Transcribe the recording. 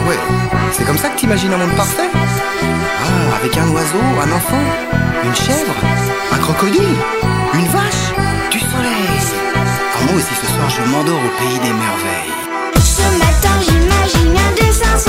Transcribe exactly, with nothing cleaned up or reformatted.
ouais, c'est comme ça que t'imagines un monde parfait? Ah, avec un oiseau, un enfant, une chèvre, un crocodile, une vache, du soleil. Ah, moi aussi ce soir je m'endors au pays des merveilles. Ce matin j'imagine un dessin.